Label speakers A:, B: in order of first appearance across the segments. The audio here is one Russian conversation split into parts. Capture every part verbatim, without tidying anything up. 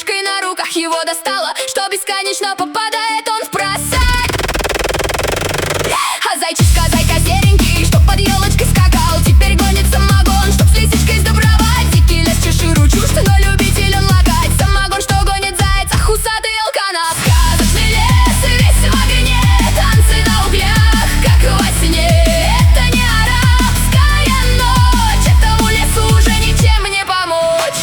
A: игрушкой на руках его достала, что бесконечно попадает он в просак. А зайчишка, зайка серенький, что под елочкой скакал, теперь гонит самогон, чтоб с лисичкой сдобровать. Дикий лес, чеширу, чушь, но любитель он лагать. Самогон, что гонит зайца, хусатый алканат. Сказочный лес, весь в огне, танцы на углях, как во сне. Это не арабская ночь, этому лесу уже ничем не помочь.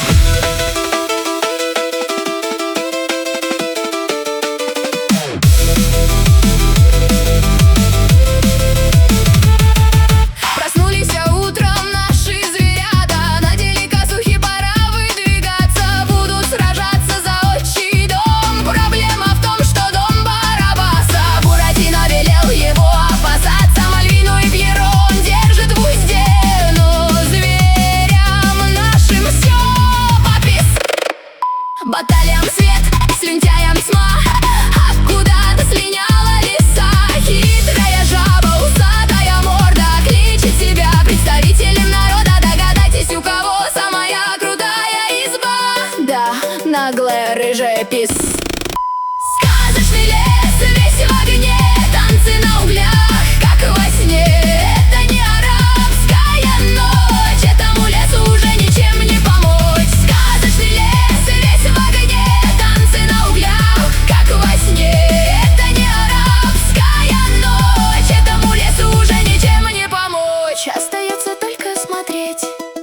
A: Проснулись утром наши зверята, надели косухи, пора выдвигаться. Будут сражаться за отчий дом. Проблема в том, что дом Барабаса. Буратино велел его опасаться, Мальвину и Пьеро он держит в узде. Но зверям нашим все попис. Баталиям свет, слюнтяям тьма, а куда-то слиняла лиса. Хитрая жаба, усатая морда, кличет себя представителем народа. Догадайтесь, у кого самая крутая изба? Да, наглая рыжая пис. Сказочный лес, весь в огне, танцы на углях, как во сне. Это не арабская ночь, этому лесу уже ничем не помочь. Сказочный лес, весь в огне, танцы на углях, как во сне. Это не арабская ночь, этому лесу уже ничем не помочь. Остается только смотреть.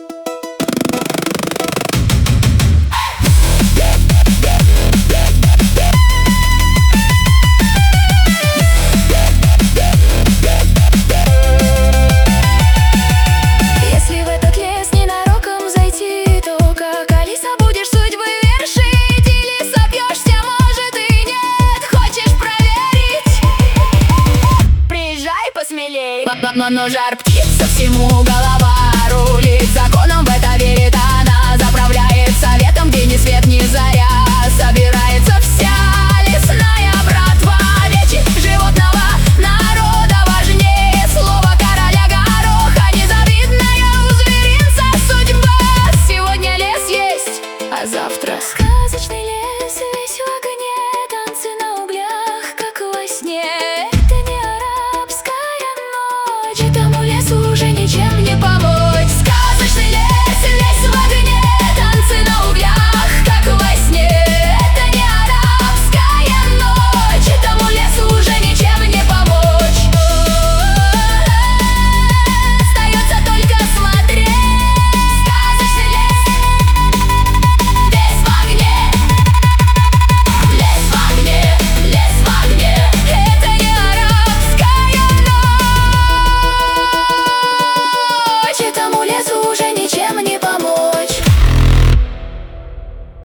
A: Если в этот лес ненароком зайти, то как Алиса будешь судьбы вершить. Или сопьешься, может и нет, хочешь проверить? Приезжай посмелей, но, но, но жар